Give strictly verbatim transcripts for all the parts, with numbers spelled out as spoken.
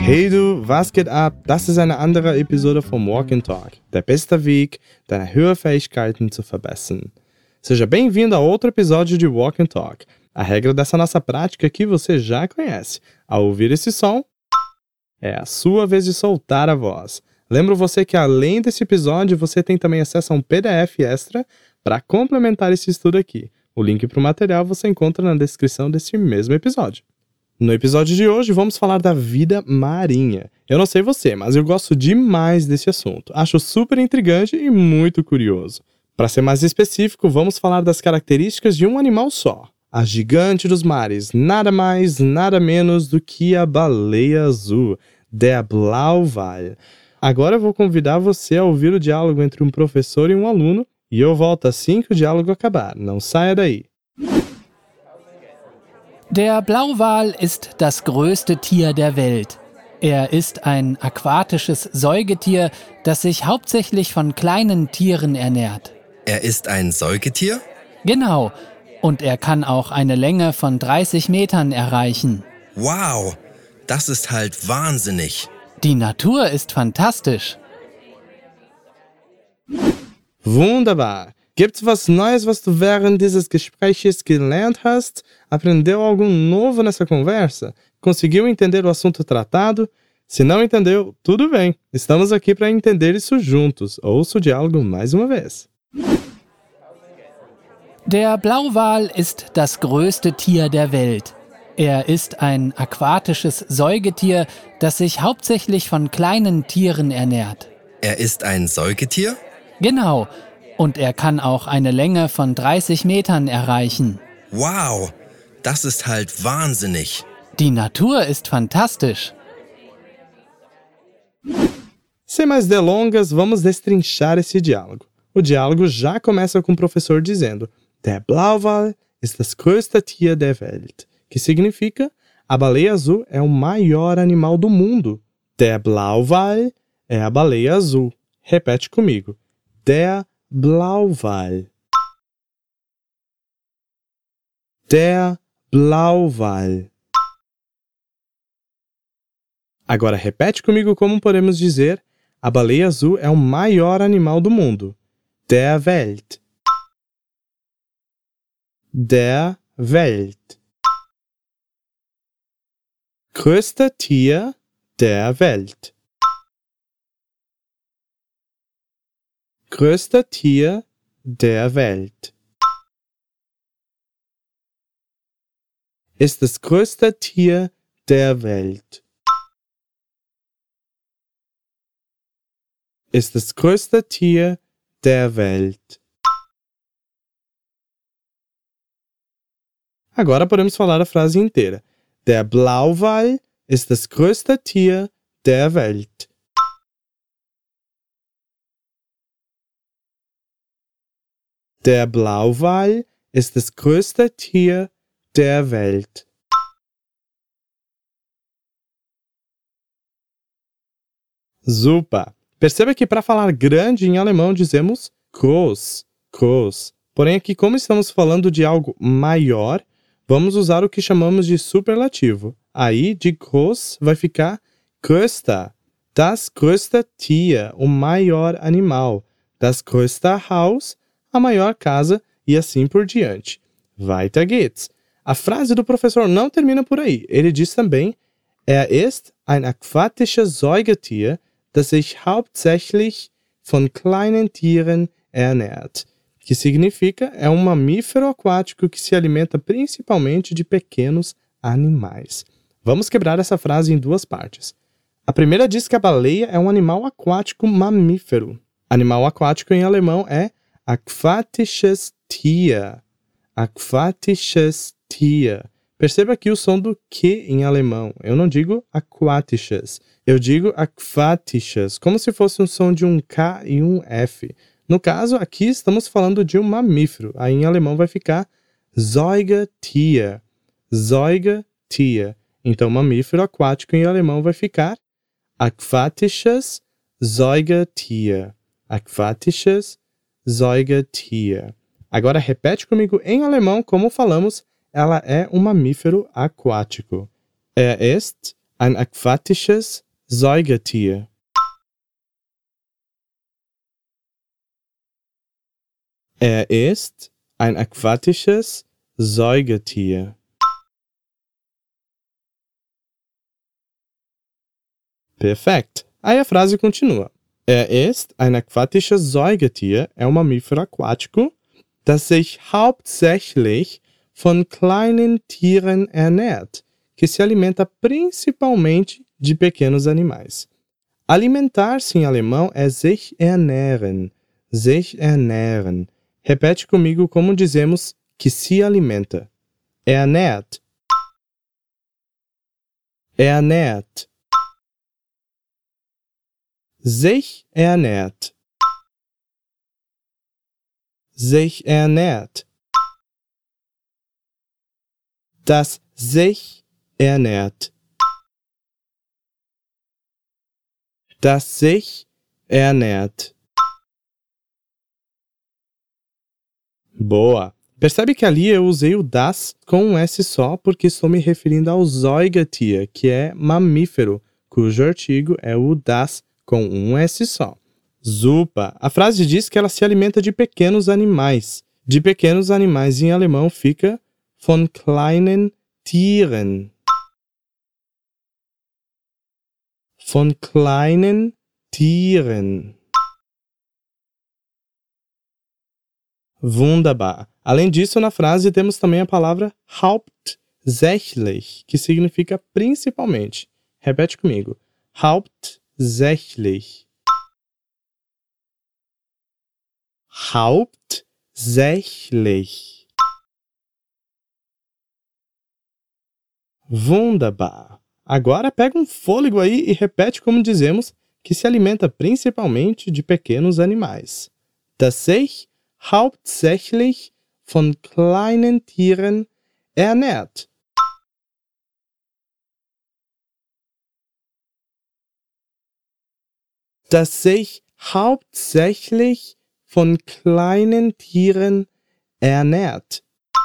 Hey du, was geht ab? Das ist eine andere Episode vom Walk and Talk, der beste Weg, deine Hörfähigkeiten zu verbessern. Seja bem-vindo a outro episódio de Walk and Talk. A regra dessa nossa prática aqui você já conhece. Ao ouvir esse som, é a sua vez de soltar a voz. Lembro você que além desse episódio, você tem também acesso a um P D F extra para complementar esse estudo aqui. O link para o material você encontra na descrição desse mesmo episódio. No episódio de hoje, vamos falar da vida marinha. Eu não sei você, mas eu gosto demais desse assunto. Acho super intrigante e muito curioso. Para ser mais específico, vamos falar das características de um animal só. A gigante dos mares, nada mais, nada menos do que a baleia azul, der Blauwal. Agora eu vou convidar você a ouvir o diálogo entre um professor e um aluno, e eu volto assim que o diálogo acabar. Não saia daí. Der Blauwal ist das größte Tier der Welt. Er ist ein aquatisches Säugetier, das sich hauptsächlich von kleinen Tieren ernährt. Er ist ein Säugetier? Genau. Und er kann auch eine Länge von dreißig Metern erreichen. Wow, das ist halt wahnsinnig. Die Natur ist fantastisch. Wunderbar. Gibt's was Neues, was du während dieses Gespräches gelernt hast? Aprendeu algo novo nessa conversa? Conseguiu entender o assunto tratado? Se não entendeu, tudo bem. Estamos aqui para entender isso juntos. Ouça o diálogo mais uma vez. Der Blauwal ist das größte Tier der Welt. Er ist ein aquatisches Säugetier, das sich hauptsächlich von kleinen Tieren ernährt. Er ist ein Säugetier? Genau. Und er kann auch eine Länge von dreißig Metern erreichen. Wow, das ist halt wahnsinnig. Die Natur ist fantastisch. Sem mais delongas, vamos destrinchar esse diálogo. O diálogo já começa com o professor dizendo: Der Blauwal ist das größte Tier der Welt, que significa a baleia azul é o maior animal do mundo. Der Blauwal é a baleia azul. Repete comigo. Der Blauwal. Der Blauwal. Agora repete comigo como podemos dizer a baleia azul é o maior animal do mundo. Der Welt. Der Welt. Größte Tier der Welt. Größte Tier der Welt. Ist das größte Tier der Welt. Ist das größte Tier der Welt. Agora podemos falar a frase inteira. Der Blauwal ist das größte Tier der Welt. Der Blauwal ist das größte Tier der Welt. Super! Perceba que para falar grande em alemão dizemos groß, groß. Porém aqui, como estamos falando de algo maior, vamos usar o que chamamos de superlativo. Aí, de groß vai ficar größter, das größte Tier, o maior animal, das größte Haus, a maior casa e assim por diante. Weiter geht's. A frase do professor não termina por aí. Ele diz também: Er ist ein aquatisches Säugetier, das sich hauptsächlich von kleinen Tieren ernährt. Que significa é um mamífero aquático que se alimenta principalmente de pequenos animais. Vamos quebrar essa frase em duas partes. A primeira diz que a baleia é um animal aquático mamífero. Animal aquático em alemão é aquatisches Tier. Aquatisches Tier. Perceba aqui o som do que em alemão. Eu não digo aquatisches. Eu digo aquatisches, como se fosse um som de um K e um F. No caso, aqui estamos falando de um mamífero. Aí em alemão vai ficar Säugetier. Säugetier. Então, mamífero aquático em alemão vai ficar aquatisches Säugetier. Aquatisches Säugetier. Agora repete comigo em alemão como falamos, ela é um mamífero aquático. Er ist ein aquatisches Säugetier. Er ist ein aquatisches Säugetier. Perfekt. Aí a frase continua. Er ist ein aquatisches Säugetier, é um mamífero aquático, das sich hauptsächlich von kleinen Tieren ernährt, que se alimenta principalmente de pequenos animais. Alimentar-se em alemão é sich ernähren, sich ernähren. Repete comigo como dizemos que se alimenta. Ernährt. Ernährt. Sich ernährt. Sich ernährt. Das sich ernährt. Das sich ernährt. Boa! Percebe que ali eu usei o das com um S só porque estou me referindo ao Säugetier, que é mamífero, cujo artigo é o das com um S só. Super! A frase diz que ela se alimenta de pequenos animais. De pequenos animais em alemão fica von kleinen Tieren. Von kleinen Tieren. Wunderbar! Além disso, na frase temos também a palavra hauptsächlich, que significa principalmente. Repete comigo. Hauptsächlich. Hauptsächlich. Wunderbar! Agora pega um fôlego aí e repete como dizemos que se alimenta principalmente de pequenos animais. Das sich hauptsächlich von kleinen Tieren ernährt. Das sich hauptsächlich von kleinen Tieren ernährt.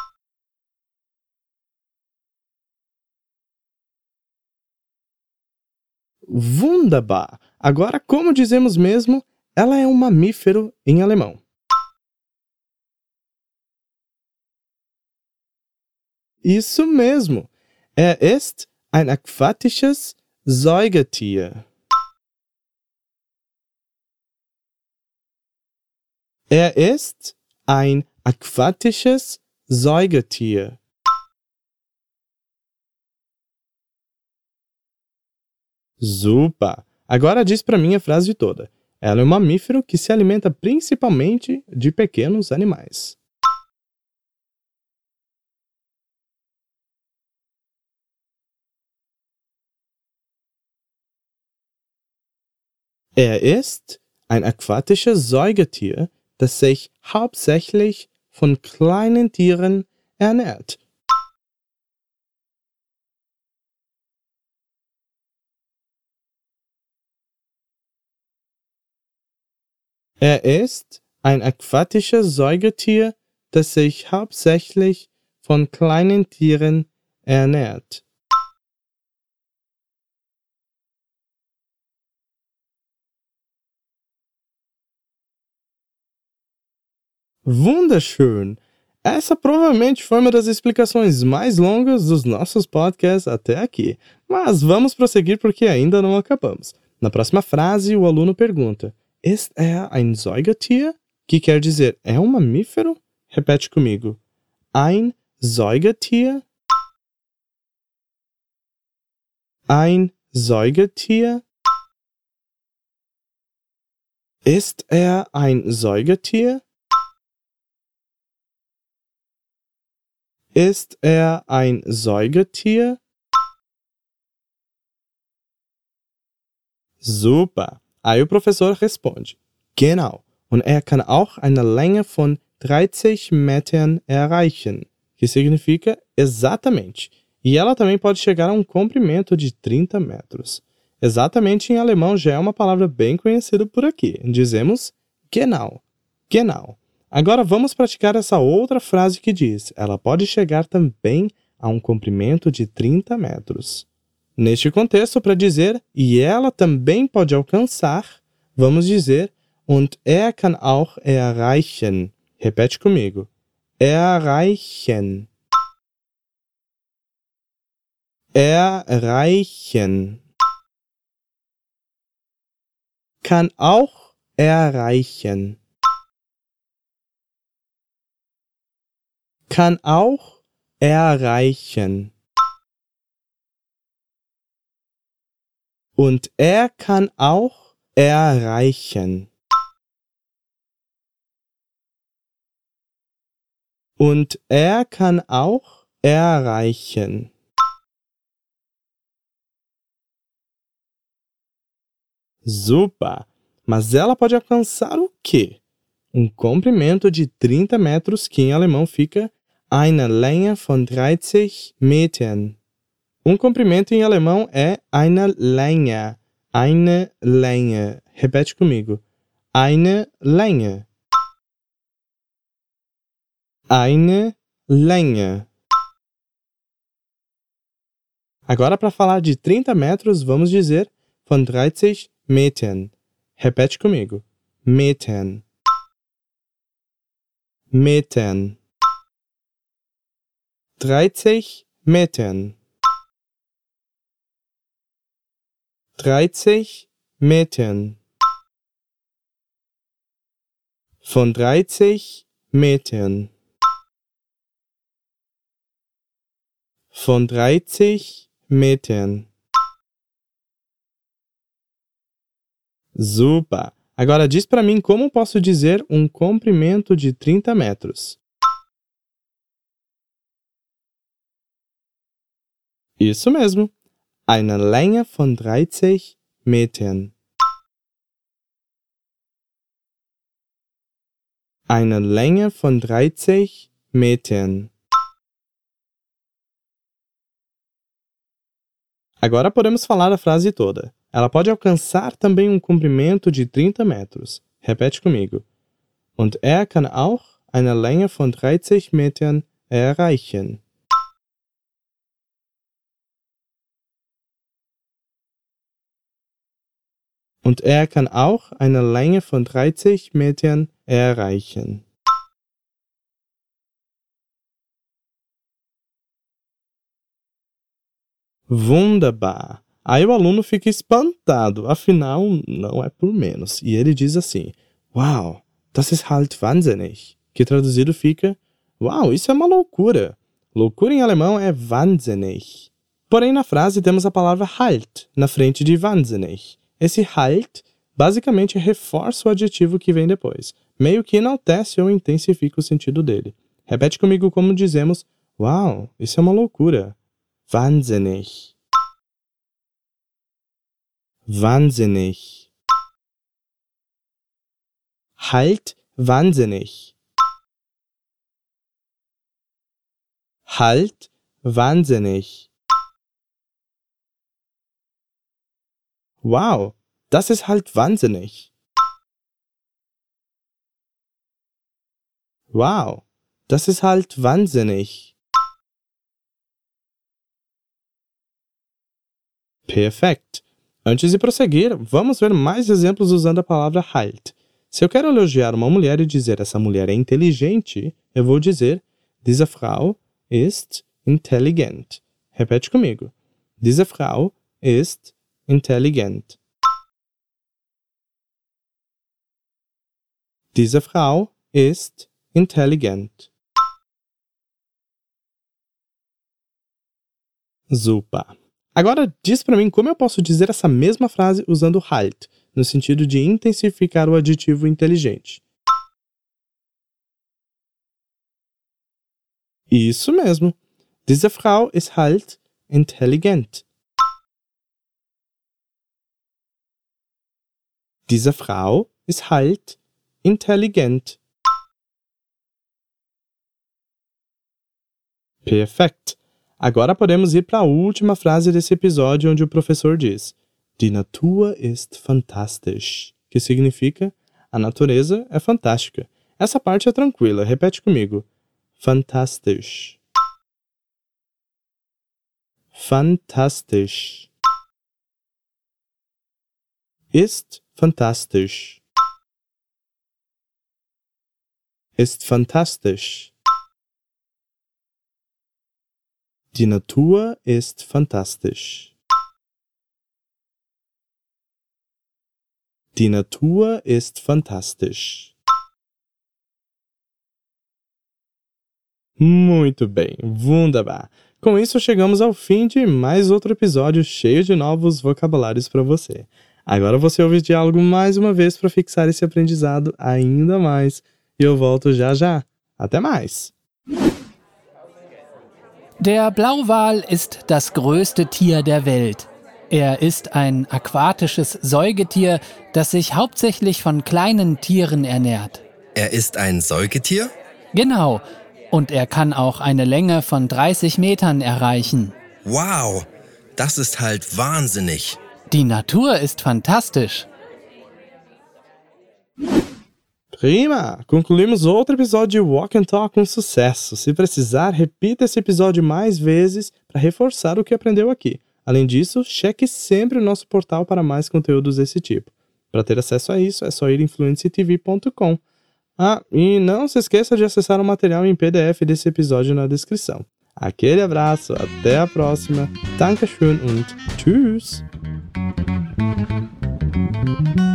Wunderbar! Agora, como dizemos mesmo, ela é um mamífero em alemão. Isso mesmo! Er ist ein aquatisches Säugetier. Er ist ein aquatisches Säugetier. Super! Agora diz para mim a frase toda. Ela é um mamífero que se alimenta principalmente de pequenos animais. Er ist ein aquatisches Säugetier, das sich hauptsächlich von kleinen Tieren ernährt. Er ist ein aquatisches Säugetier, das sich hauptsächlich von kleinen Tieren ernährt. Wunderschön! Essa provavelmente foi uma das explicações mais longas dos nossos podcasts até aqui. Mas vamos prosseguir porque ainda não acabamos. Na próxima frase, o aluno pergunta: Ist er ein Säugetier? Que quer dizer, é um mamífero? Repete comigo. Ein Säugetier? Ein Säugetier? Ist er ein Säugetier? Ist er ein Säugetier? Super! Aí o professor responde: Genau, und er kann auch eine Länge von dreißig Metern erreichen, que significa exatamente. E ela também pode chegar a um comprimento de trinta metros. Exatamente em alemão já é uma palavra bem conhecida por aqui. Dizemos genau, genau. Agora vamos praticar essa outra frase que diz: ela pode chegar também a um comprimento de trinta metros. Neste contexto, para dizer e ela também pode alcançar, vamos dizer und er kann auch erreichen. Repete comigo. Erreichen. Erreichen. Kann auch erreichen. Kann auch erreichen. Und er kann auch erreichen. Und er kann auch erreichen. Super! Mas ela pode alcançar o quê? Um comprimento de trinta metros, que em alemão fica eine Länge von dreißig Metern. Um comprimento em alemão é eine Länge. Eine Länge. Repete comigo. Eine Länge. Eine Länge. Agora, para falar de trinta metros, vamos dizer von dreißig Metern. Repete comigo. Metern. Metern. dreißig Metern. dreißig Metern. Von dreißig Metern. Von dreißig Metern. Super! Agora diz para mim como posso dizer um comprimento de trinta metros. Isso mesmo. Eine Länge von dreißig Metern. Eine Länge von dreißig Metern. Agora podemos falar a frase toda. Ela pode alcançar também um comprimento de trinta metros. Repete comigo. Und er kann auch eine Länge von dreißig Metern erreichen. Und er kann auch eine Länge von dreißig Metern erreichen. Wunderbar! Aí o aluno fica espantado, afinal, não é por menos. E ele diz assim, Wow, das ist halt wahnsinnig. Que traduzido fica, Uau, isso é uma loucura. Loucura em alemão é wahnsinnig. Porém, na frase temos a palavra halt, na frente de wahnsinnig. Esse halt, basicamente, reforça o adjetivo que vem depois. Meio que enaltece ou intensifica o sentido dele. Repete comigo como dizemos, Uau, isso é uma loucura. Wahnsinnig. Wahnsinnig. Halt wahnsinnig. Halt wahnsinnig. Wow, das ist halt wahnsinnig. Wow, das ist halt wahnsinnig. Perfeito. Antes de prosseguir, vamos ver mais exemplos usando a palavra halt. Se eu quero elogiar uma mulher e dizer essa mulher é inteligente, eu vou dizer Diese Frau ist intelligent. Repete comigo. Diese Frau ist intelligent. Diese Frau ist intelligent. Super. Agora diz para mim como eu posso dizer essa mesma frase usando halt, no sentido de intensificar o adjetivo inteligente. Isso mesmo. Diese Frau ist halt intelligent. Diese Frau ist halt intelligent. Perfeito. Agora podemos ir para a última frase desse episódio, onde o professor diz Die Natur ist fantastisch, que significa a natureza é fantástica. Essa parte é tranquila, repete comigo. Fantastisch. fantastisch. Ist fantastisch. Ist fantastisch. Die Natur ist fantastisch. Die Natur ist fantastisch. Muito bem, wunderbar. Com isso, chegamos ao fim de mais outro episódio cheio de novos vocabulários para você. Agora você ouve o diálogo mais uma vez para fixar esse aprendizado ainda mais. E eu volto já já. Até mais! Der Blauwal ist das größte Tier der Welt. Er ist ein aquatisches Säugetier, das sich hauptsächlich von kleinen Tieren ernährt. Er ist ein Säugetier? Genau. Und er kann auch eine Länge von dreißig Metern erreichen. Wow, das ist halt wahnsinnig. Die Natur ist fantastisch. Prima! Concluímos outro episódio de Walk and Talk com sucesso. Se precisar, repita esse episódio mais vezes para reforçar o que aprendeu aqui. Além disso, cheque sempre o nosso portal para mais conteúdos desse tipo. Para ter acesso a isso, é só ir em fluency t v ponto com. Ah, e não se esqueça de acessar o material em P D F desse episódio na descrição. Aquele abraço, até a próxima. Dankeschön und tschüss!